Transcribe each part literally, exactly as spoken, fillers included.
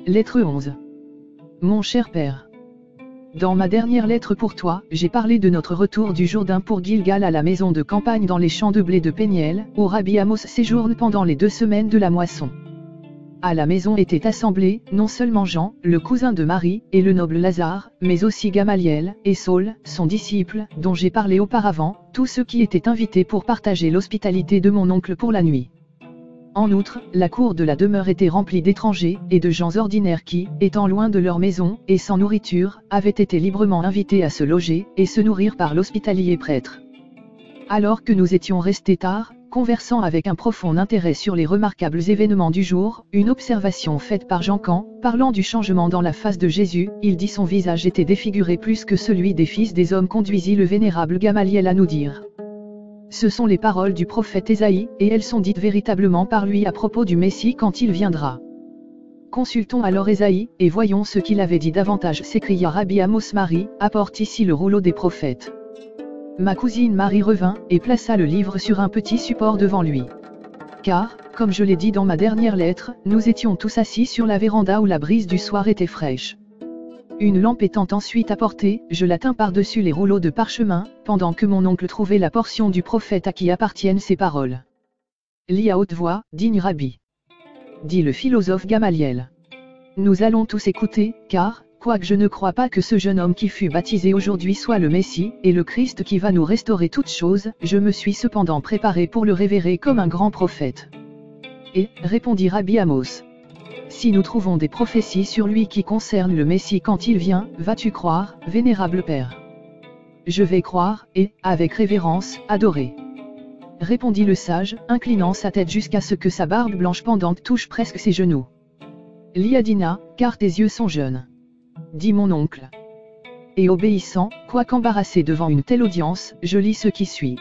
Lettre onze. Mon cher père. Dans ma dernière lettre pour toi, j'ai parlé de notre retour du Jourdain pour Gilgal à la maison de campagne dans les champs de blé de Péniel, où Rabbi Amos séjourne pendant les deux semaines de la moisson. À la maison étaient assemblés, non seulement Jean, le cousin de Marie, et le noble Lazare, mais aussi Gamaliel, et Saul, son disciple, dont j'ai parlé auparavant, tous ceux qui étaient invités pour partager l'hospitalité de mon oncle pour la nuit. En outre, la cour de la demeure était remplie d'étrangers, et de gens ordinaires qui, étant loin de leur maison, et sans nourriture, avaient été librement invités à se loger, et se nourrir par l'hospitalier prêtre. Alors que nous étions restés tard, conversant avec un profond intérêt sur les remarquables événements du jour, une observation faite par Jean quand, parlant du changement dans la face de Jésus, il dit son visage était défiguré plus que celui des fils des hommes, conduisit le vénérable Gamaliel à nous dire. Ce sont les paroles du prophète Ésaïe, et elles sont dites véritablement par lui à propos du Messie quand il viendra. Consultons alors Ésaïe, et voyons ce qu'il avait dit davantage, s'écria Rabbi Amos. Marie, apporte ici le rouleau des prophètes. Ma cousine Marie revint, et plaça le livre sur un petit support devant lui. Car, comme je l'ai dit dans ma dernière lettre, nous étions tous assis sur la véranda où la brise du soir était fraîche. Une lampe étant ensuite apportée, je la tins par-dessus les rouleaux de parchemin, pendant que mon oncle trouvait la portion du prophète à qui appartiennent ces paroles. Lis à haute voix, digne Rabbi. Dit le philosophe Gamaliel. Nous allons tous écouter, car, quoique je ne crois pas que ce jeune homme qui fut baptisé aujourd'hui soit le Messie, et le Christ qui va nous restaurer toutes choses, je me suis cependant préparé pour le révérer comme un grand prophète. Et, répondit Rabbi Amos. Si nous trouvons des prophéties sur lui qui concernent le Messie quand il vient, vas-tu croire, vénérable père? Je vais croire, et, avec révérence, adorer. Répondit le sage, inclinant sa tête jusqu'à ce que sa barbe blanche pendante touche presque ses genoux. Liadina, car tes yeux sont jeunes. Dit mon oncle. Et obéissant, quoiqu'embarrassé devant une telle audience, je lis ce qui suit.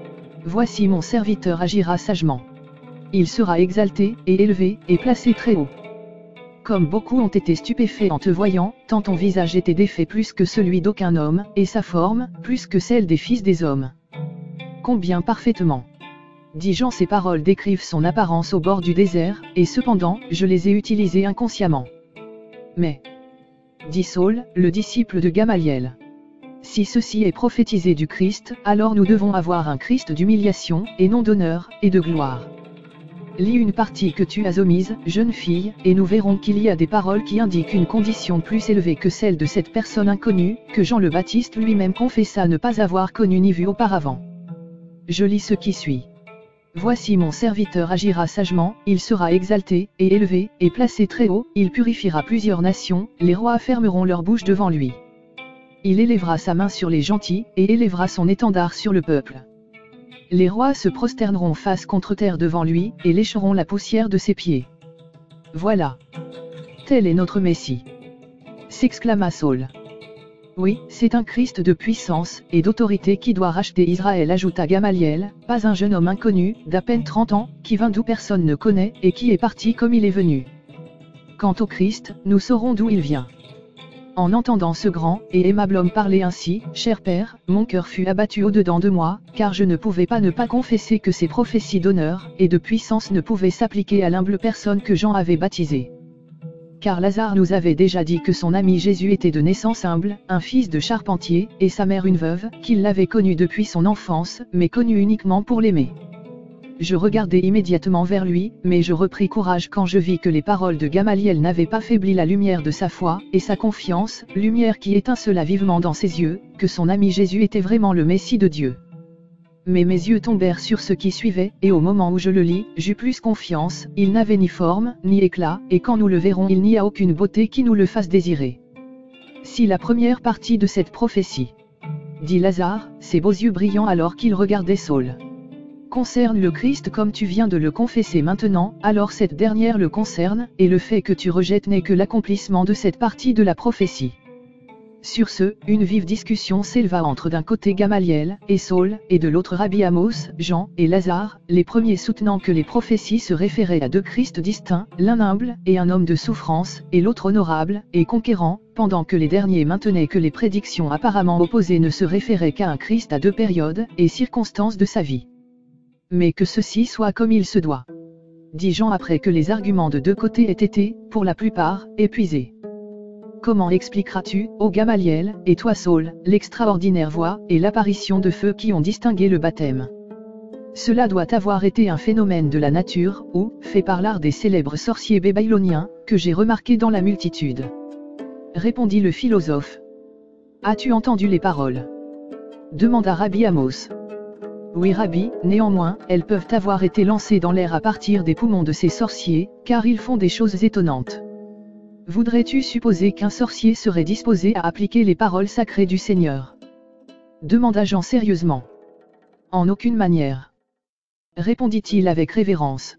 Voici mon serviteur agira sagement. Il sera exalté, et élevé, et placé très haut. Comme beaucoup ont été stupéfaits en te voyant, tant ton visage était défait plus que celui d'aucun homme, et sa forme, plus que celle des fils des hommes. Combien parfaitement. Dit Jean, ces paroles décrivent son apparence au bord du désert, et cependant, je les ai utilisées inconsciemment. Mais, dit Saul, le disciple de Gamaliel. Si ceci est prophétisé du Christ, alors nous devons avoir un Christ d'humiliation, et non d'honneur, et de gloire. Lis une partie que tu as omise, jeune fille, et nous verrons qu'il y a des paroles qui indiquent une condition plus élevée que celle de cette personne inconnue, que Jean le Baptiste lui-même confessa ne pas avoir connue ni vue auparavant. Je lis ce qui suit. Voici mon serviteur agira sagement, il sera exalté, et élevé, et placé très haut, il purifiera plusieurs nations, les rois fermeront leur bouche devant lui. Il élèvera sa main sur les gentils, et élèvera son étendard sur le peuple. Les rois se prosterneront face contre terre devant lui, et lécheront la poussière de ses pieds. Voilà. Tel est notre Messie. S'exclama Saul. Oui, c'est un Christ de puissance et d'autorité qui doit racheter Israël, ajouta Gamaliel, pas un jeune homme inconnu, d'à peine trente ans, qui vint d'où personne ne connaît, et qui est parti comme il est venu. Quant au Christ, nous saurons d'où il vient. En entendant ce grand et aimable homme parler ainsi, cher père, mon cœur fut abattu au-dedans de moi, car je ne pouvais pas ne pas confesser que ces prophéties d'honneur et de puissance ne pouvaient s'appliquer à l'humble personne que Jean avait baptisée. Car Lazare nous avait déjà dit que son ami Jésus était de naissance humble, un fils de charpentier, et sa mère une veuve, qu'il l'avait connu depuis son enfance, mais connu uniquement pour l'aimer. Je regardai immédiatement vers lui, mais je repris courage quand je vis que les paroles de Gamaliel n'avaient pas faibli la lumière de sa foi, et sa confiance, lumière qui étincela vivement dans ses yeux, que son ami Jésus était vraiment le Messie de Dieu. Mais mes yeux tombèrent sur ce qui suivait, et au moment où je le lis, j'eus plus confiance, il n'avait ni forme, ni éclat, et quand nous le verrons il n'y a aucune beauté qui nous le fasse désirer. Si la première partie de cette prophétie, dit Lazare, ses beaux yeux brillants alors qu'il regardait Saul, concerne le Christ comme tu viens de le confesser maintenant, alors cette dernière le concerne, et le fait que tu rejettes n'est que l'accomplissement de cette partie de la prophétie. Sur ce, une vive discussion s'éleva entre d'un côté Gamaliel et Saul, et de l'autre Rabbi Amos, Jean et Lazare, les premiers soutenant que les prophéties se référaient à deux Christs distincts, l'un humble et un homme de souffrance, et l'autre honorable et conquérant, pendant que les derniers maintenaient que les prédictions apparemment opposées ne se référaient qu'à un Christ à deux périodes et circonstances de sa vie. Mais que ceci soit comme il se doit. dit Jean après que les arguments de deux côtés aient été, pour la plupart, épuisés. Comment expliqueras-tu, ô Gamaliel, et toi Saul, l'extraordinaire voix et l'apparition de feu qui ont distingué le baptême? Cela doit avoir été un phénomène de la nature, ou, fait par l'art des célèbres sorciers babyloniens, que j'ai remarqué dans la multitude. Répondit le philosophe. As-tu entendu les paroles? Demanda Rabbi Amos. Oui Rabbi, néanmoins, elles peuvent avoir été lancées dans l'air à partir des poumons de ces sorciers, car ils font des choses étonnantes. Voudrais-tu supposer qu'un sorcier serait disposé à appliquer les paroles sacrées du Seigneur? Demanda Jean sérieusement. En aucune manière. Répondit-il avec révérence.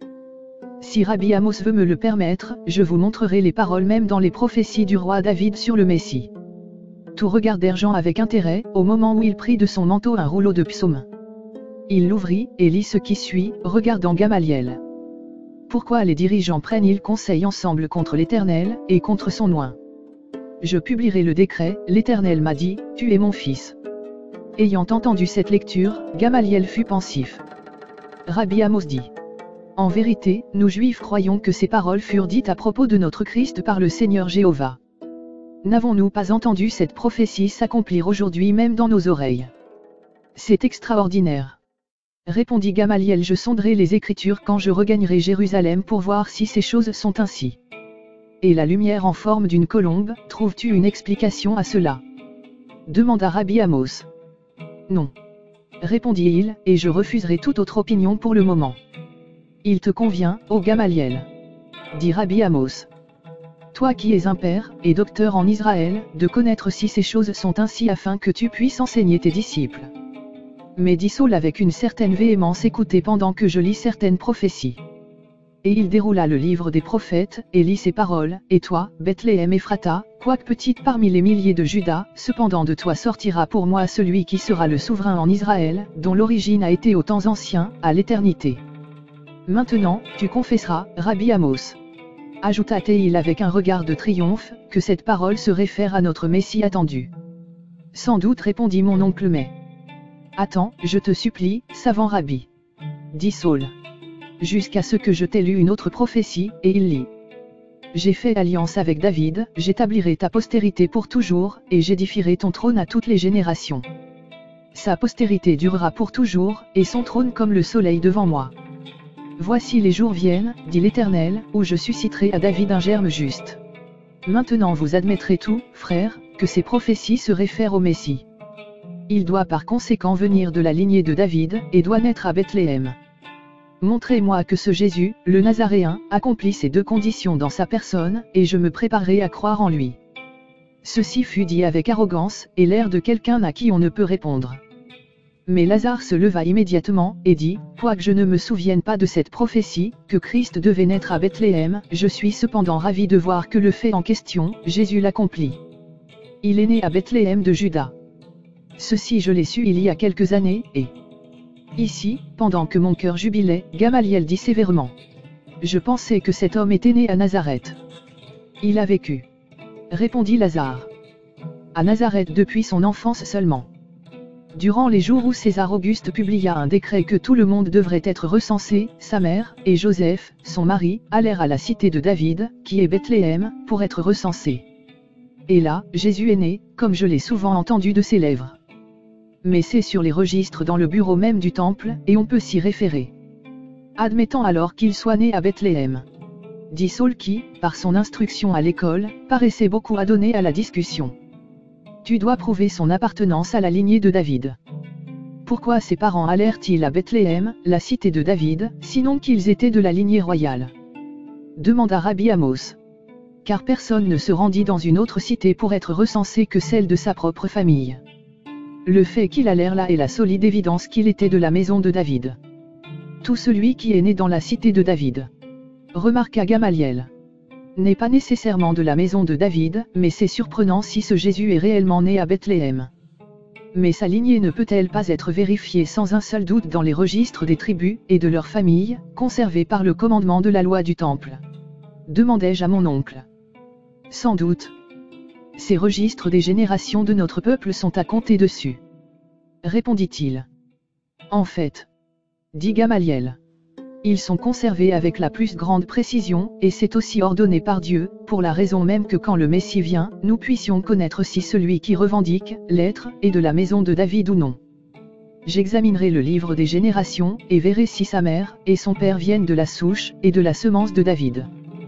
Si Rabbi Amos veut me le permettre, je vous montrerai les paroles même dans les prophéties du roi David sur le Messie. Tout regardèrent Jean avec intérêt, au moment où il prit de son manteau un rouleau de psaumes. Il l'ouvrit, et lit ce qui suit, regardant Gamaliel. Pourquoi les dirigeants prennent-ils conseil ensemble contre l'Éternel, et contre son oint? Je publierai le décret, l'Éternel m'a dit, tu es mon fils. Ayant entendu cette lecture, Gamaliel fut pensif. Rabbi Amos dit. En vérité, nous Juifs croyons que ces paroles furent dites à propos de notre Christ par le Seigneur Jéhovah. N'avons-nous pas entendu cette prophétie s'accomplir aujourd'hui même dans nos oreilles? C'est extraordinaire. Répondit Gamaliel, je sonderai les Écritures quand je regagnerai Jérusalem pour voir si ces choses sont ainsi. Et la lumière en forme d'une colombe, trouves-tu une explication à cela? Demanda Rabbi Amos. Non. Répondit-il, et je refuserai toute autre opinion pour le moment. Il te convient, ô Gamaliel, dit Rabbi Amos. Toi qui es un père, et docteur en Israël, de connaître si ces choses sont ainsi afin que tu puisses enseigner tes disciples. Mais dit Saul avec une certaine véhémence, écoutez pendant que je lis certaines prophéties. Et il déroula le livre des prophètes, et lit ces paroles, et toi, Bethléem Ephrata, quoique petite parmi les milliers de Juda, cependant de toi sortira pour moi celui qui sera le souverain en Israël, dont l'origine a été aux temps anciens, à l'éternité. Maintenant, tu confesseras, Rabbi Amos. Ajouta-t-il avec un regard de triomphe, que cette parole se réfère à notre Messie attendu. Sans doute, répondit mon oncle, mais... Attends, je te supplie, savant Rabbi. Dit Saul. Jusqu'à ce que je t'ai lu une autre prophétie, et il lit. J'ai fait alliance avec David, j'établirai ta postérité pour toujours, et j'édifierai ton trône à toutes les générations. Sa postérité durera pour toujours, et son trône comme le soleil devant moi. Voici les jours viennent, dit l'Éternel, où je susciterai à David un germe juste. Maintenant vous admettrez tout, frères, que ces prophéties se réfèrent au Messie. Il doit par conséquent venir de la lignée de David, et doit naître à Bethléem. Montrez-moi que ce Jésus, le Nazaréen, accomplit ces deux conditions dans sa personne, et je me préparerai à croire en lui. Ceci fut dit avec arrogance, et l'air de quelqu'un à qui on ne peut répondre. Mais Lazare se leva immédiatement, et dit, quoique je ne me souvienne pas de cette prophétie, que Christ devait naître à Bethléem, je suis cependant ravi de voir que le fait en question, Jésus l'accomplit. Il est né à Bethléem de Juda. Ceci je l'ai su il y a quelques années, et... Ici, pendant que mon cœur jubilait, Gamaliel dit sévèrement. Je pensais que cet homme était né à Nazareth. Il a vécu. Répondit Lazare. À Nazareth depuis son enfance seulement. Durant les jours où César Auguste publia un décret que tout le monde devrait être recensé, sa mère, et Joseph, son mari, allèrent à la cité de David, qui est Bethléem, pour être recensés. Et là, Jésus est né, comme je l'ai souvent entendu de ses lèvres. Mais c'est sur les registres dans le bureau même du temple, et on peut s'y référer. Admettant alors qu'il soit né à Bethléem. Dit Saul qui, par son instruction à l'école, paraissait beaucoup adonné à la discussion. Tu dois prouver son appartenance à la lignée de David. Pourquoi ses parents allèrent-ils à Bethléem, la cité de David, sinon qu'ils étaient de la lignée royale? Demanda Rabbi Amos. Car personne ne se rendit dans une autre cité pour être recensé que celle de sa propre famille. Le fait qu'il allèrent là est la solide évidence qu'il était de la maison de David. Tout celui qui est né dans la cité de David, remarqua Gamaliel, n'est pas nécessairement de la maison de David, mais c'est surprenant si ce Jésus est réellement né à Bethléem. Mais sa lignée ne peut-elle pas être vérifiée sans un seul doute dans les registres des tribus et de leurs familles, conservés par le commandement de la loi du temple? Demandai-je à mon oncle. Sans doute. Ces registres des générations de notre peuple sont à compter dessus. Répondit-il. En fait. Dit Gamaliel. Ils sont conservés avec la plus grande précision, et c'est aussi ordonné par Dieu, pour la raison même que quand le Messie vient, nous puissions connaître si celui qui revendique l'être est de la maison de David ou non. J'examinerai le livre des générations, et verrai si sa mère et son père viennent de la souche et de la semence de David.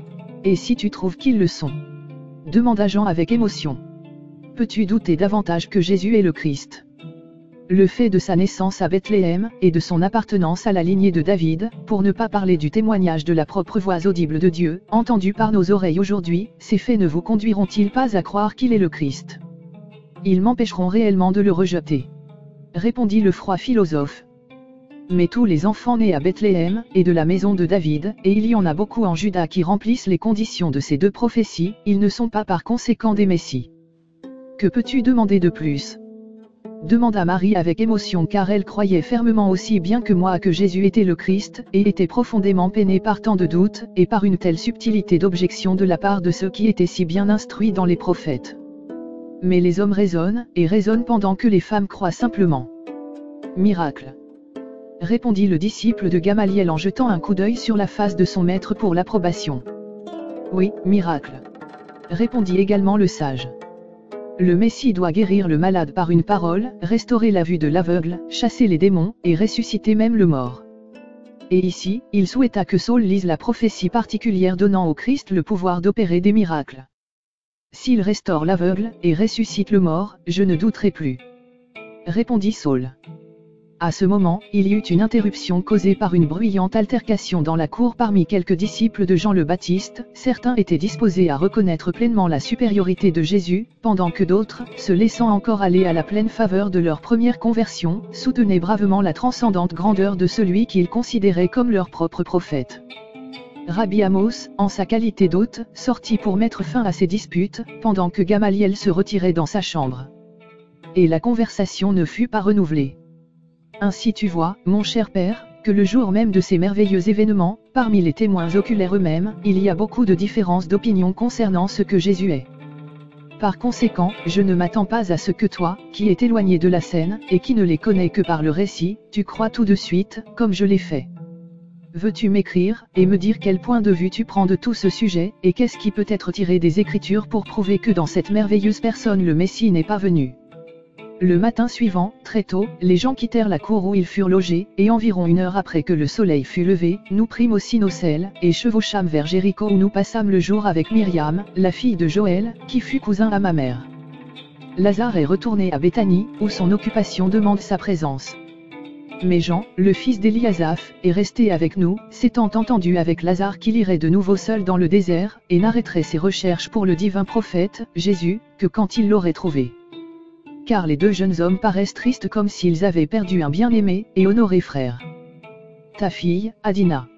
Et si tu trouves qu'ils le sont, demanda Jean avec émotion. Peux-tu douter davantage que Jésus est le Christ? Le fait de sa naissance à Bethléem, et de son appartenance à la lignée de David, pour ne pas parler du témoignage de la propre voix audible de Dieu, entendue par nos oreilles aujourd'hui, ces faits ne vous conduiront-ils pas à croire qu'il est le Christ? Ils m'empêcheront réellement de le rejeter, répondit le froid philosophe. Mais tous les enfants nés à Bethléem, et de la maison de David, et il y en a beaucoup en Juda qui remplissent les conditions de ces deux prophéties, ils ne sont pas par conséquent des Messies. Que peux-tu demander de plus? Demanda Marie avec émotion car elle croyait fermement aussi bien que moi que Jésus était le Christ, et était profondément peinée par tant de doutes, et par une telle subtilité d'objection de la part de ceux qui étaient si bien instruits dans les prophètes. Mais les hommes raisonnent, et raisonnent pendant que les femmes croient simplement. Miracle, répondit le disciple de Gamaliel en jetant un coup d'œil sur la face de son maître pour l'approbation. Oui, miracle, répondit également le sage. Le Messie doit guérir le malade par une parole, restaurer la vue de l'aveugle, chasser les démons, et ressusciter même le mort. Et ici, il souhaita que Saul lise la prophétie particulière donnant au Christ le pouvoir d'opérer des miracles. S'il restaure l'aveugle, et ressuscite le mort, je ne douterai plus, répondit Saul. À ce moment, il y eut une interruption causée par une bruyante altercation dans la cour parmi quelques disciples de Jean le Baptiste. Certains étaient disposés à reconnaître pleinement la supériorité de Jésus, pendant que d'autres, se laissant encore aller à la pleine faveur de leur première conversion, soutenaient bravement la transcendante grandeur de celui qu'ils considéraient comme leur propre prophète. Rabbi Amos, en sa qualité d'hôte, sortit pour mettre fin à ces disputes, pendant que Gamaliel se retirait dans sa chambre. Et la conversation ne fut pas renouvelée. Ainsi tu vois, mon cher père, que le jour même de ces merveilleux événements, parmi les témoins oculaires eux-mêmes, il y a beaucoup de différences d'opinion concernant ce que Jésus est. Par conséquent, je ne m'attends pas à ce que toi, qui es éloigné de la scène, et qui ne les connais que par le récit, tu crois tout de suite, comme je l'ai fait. Veux-tu m'écrire, et me dire quel point de vue tu prends de tout ce sujet, et qu'est-ce qui peut être tiré des Écritures pour prouver que dans cette merveilleuse personne le Messie n'est pas venu? Le matin suivant, très tôt, les gens quittèrent la cour où ils furent logés, et environ une heure après que le soleil fut levé, nous prîmes aussi nos selles, et chevauchâmes vers Jéricho où nous passâmes le jour avec Myriam, la fille de Joël, qui fut cousin à ma mère. Lazare est retourné à Béthanie, où son occupation demande sa présence. Mais Jean, le fils d'Éliasaph, est resté avec nous, s'étant entendu avec Lazare qu'il irait de nouveau seul dans le désert, et n'arrêterait ses recherches pour le divin prophète, Jésus, que quand il l'aurait trouvé. Car les deux jeunes hommes paraissent tristes comme s'ils avaient perdu un bien-aimé et honoré frère. Ta fille, Adina.